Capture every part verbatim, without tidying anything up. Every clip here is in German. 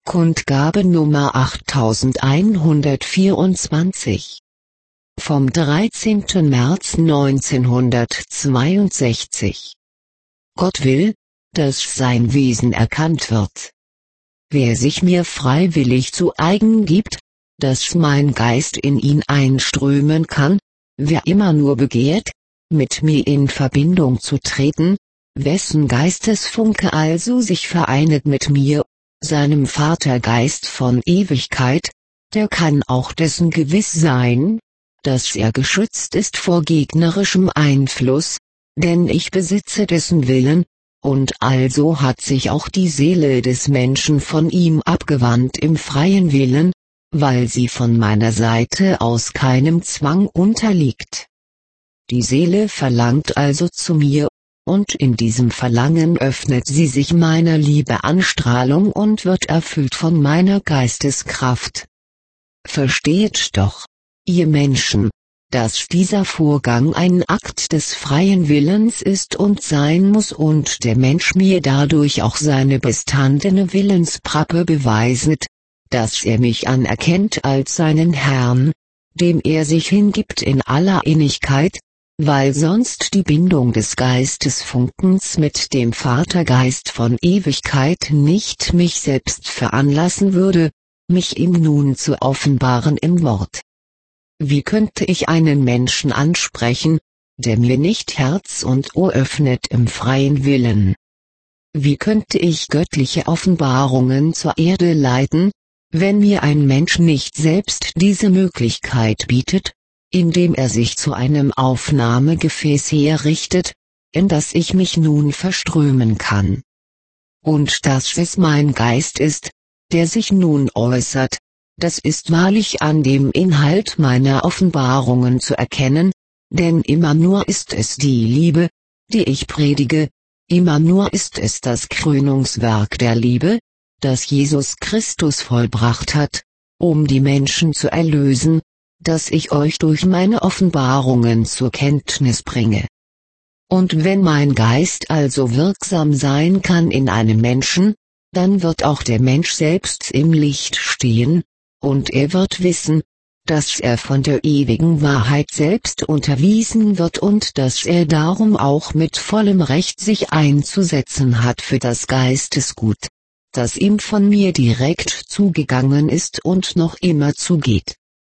Kundgabe Nummer achttausendeinhundertvierundzwanzig vom dreizehnten März neunzehnhundertzweiundsechzig. Gott will, dass sein Wesen erkannt wird. Wer sich mir freiwillig zu eigen gibt, dass mein Geist in ihn einströmen kann, wer immer nur begehrt, mit mir in Verbindung zu treten, wessen Geistesfunke also sich vereinet mit mir, seinem Vatergeist von Ewigkeit, der kann auch dessen gewiss sein, dass er geschützt ist vor gegnerischem Einfluss, denn ich besitze dessen Willen, und also hat sich auch die Seele des Menschen von ihm abgewandt im freien Willen, weil sie von meiner Seite aus keinem Zwang unterliegt. Die Seele verlangt also zu mir, und in diesem Verlangen öffnet sie sich meiner Liebe Anstrahlung und wird erfüllt von meiner Geisteskraft. Versteht doch, ihr Menschen, dass dieser Vorgang ein Akt des freien Willens ist und sein muss und der Mensch mir dadurch auch seine bestandene Willensprappe beweiset, dass er mich anerkennt als seinen Herrn, dem er sich hingibt in aller Innigkeit, weil sonst die Bindung des Geistesfunkens mit dem Vatergeist von Ewigkeit nicht mich selbst veranlassen würde, mich ihm nun zu offenbaren im Wort. Wie könnte ich einen Menschen ansprechen, der mir nicht Herz und Ohr öffnet im freien Willen? Wie könnte ich göttliche Offenbarungen zur Erde leiten, wenn mir ein Mensch nicht selbst diese Möglichkeit bietet, indem er sich zu einem Aufnahmegefäß herrichtet, in das ich mich nun verströmen kann? Und dass es mein Geist ist, der sich nun äußert, das ist wahrlich an dem Inhalt meiner Offenbarungen zu erkennen, denn immer nur ist es die Liebe, die ich predige, immer nur ist es das Krönungswerk der Liebe, das Jesus Christus vollbracht hat, um die Menschen zu erlösen, dass ich euch durch meine Offenbarungen zur Kenntnis bringe. Und wenn mein Geist also wirksam sein kann in einem Menschen, dann wird auch der Mensch selbst im Licht stehen, und er wird wissen, dass er von der ewigen Wahrheit selbst unterwiesen wird und dass er darum auch mit vollem Recht sich einzusetzen hat für das Geistesgut, das ihm von mir direkt zugegangen ist und noch immer zugeht.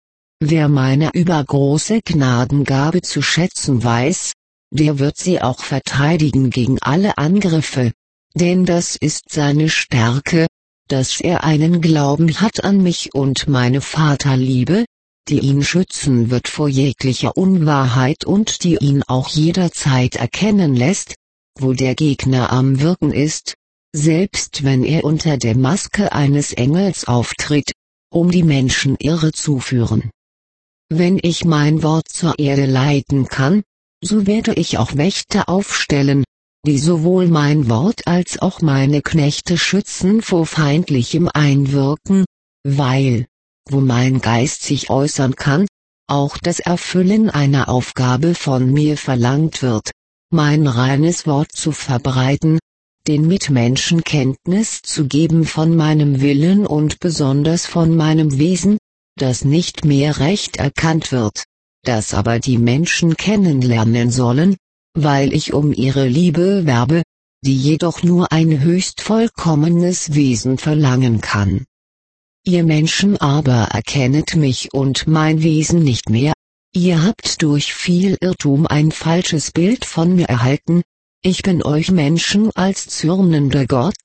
Wer meine übergroße Gnadengabe zu schätzen weiß, der wird sie auch verteidigen gegen alle Angriffe, denn das ist seine Stärke, dass er einen Glauben hat an mich und meine Vaterliebe, die ihn schützen wird vor jeglicher Unwahrheit und die ihn auch jederzeit erkennen lässt, wo der Gegner am Wirken ist, selbst wenn er unter der Maske eines Engels auftritt, um die Menschen irre zu führen. Wenn ich mein Wort zur Erde leiten kann, so werde ich auch Wächter aufstellen, die sowohl mein Wort als auch meine Knechte schützen vor feindlichem Einwirken, weil, wo mein Geist sich äußern kann, auch das Erfüllen einer Aufgabe von mir verlangt wird, mein reines Wort zu verbreiten, den Mitmenschen Kenntnis zu geben von meinem Willen und besonders von meinem Wesen, das nicht mehr recht erkannt wird, das aber die Menschen kennenlernen sollen, weil ich um ihre Liebe werbe, die jedoch nur ein höchst vollkommenes Wesen verlangen kann. Ihr Menschen aber erkennet mich und mein Wesen nicht mehr, ihr habt durch viel Irrtum ein falsches Bild von mir erhalten, ich bin euch Menschen als zürnender Gott,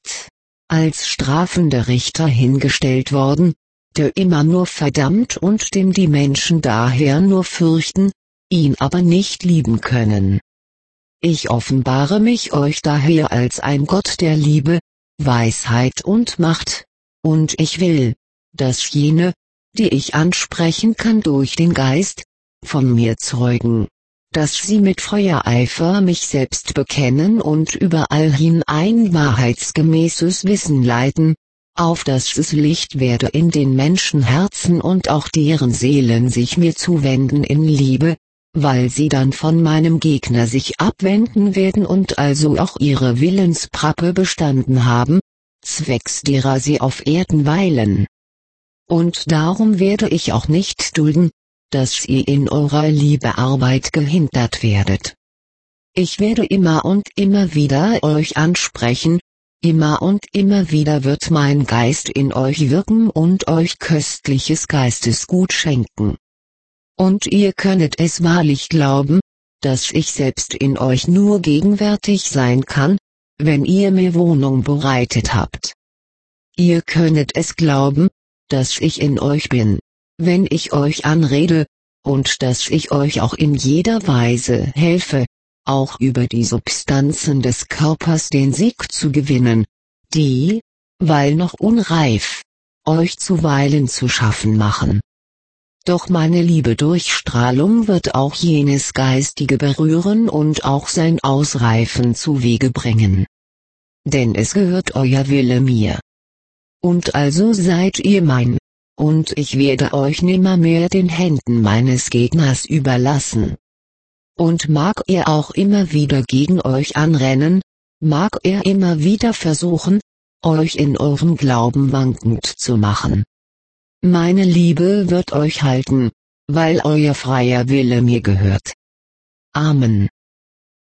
als strafender Richter hingestellt worden, der immer nur verdammt und den die Menschen daher nur fürchten, ihn aber nicht lieben können. Ich offenbare mich euch daher als ein Gott der Liebe, Weisheit und Macht, und ich will, dass jene, die ich ansprechen kann durch den Geist, von mir zeugen, dass sie mit Feuereifer mich selbst bekennen und überall hin ein wahrheitsgemäßes Wissen leiten, auf dass es Licht werde in den Menschenherzen und auch deren Seelen sich mir zuwenden in Liebe, weil sie dann von meinem Gegner sich abwenden werden und also auch ihre Willensprappe bestanden haben, zwecks derer sie auf Erden weilen. Und darum werde ich auch nicht dulden, dass ihr in eurer Liebearbeit gehindert werdet. Ich werde immer und immer wieder euch ansprechen, immer und immer wieder wird mein Geist in euch wirken und euch köstliches Geistesgut schenken. Und ihr könnet es wahrlich glauben, dass ich selbst in euch nur gegenwärtig sein kann, wenn ihr mir Wohnung bereitet habt. Ihr könnet es glauben, dass ich in euch bin, wenn ich euch anrede, und dass ich euch auch in jeder Weise helfe, auch über die Substanzen des Körpers den Sieg zu gewinnen, die, weil noch unreif, euch zuweilen zu schaffen machen. Doch meine liebe Durchstrahlung wird auch jenes Geistige berühren und auch sein Ausreifen zuwege bringen. Denn es gehört euer Wille mir. Und also seid ihr mein, und ich werde euch nimmermehr den Händen meines Gegners überlassen. Und mag er auch immer wieder gegen euch anrennen, mag er immer wieder versuchen, euch in eurem Glauben wankend zu machen. Meine Liebe wird euch halten, weil euer freier Wille mir gehört. Amen.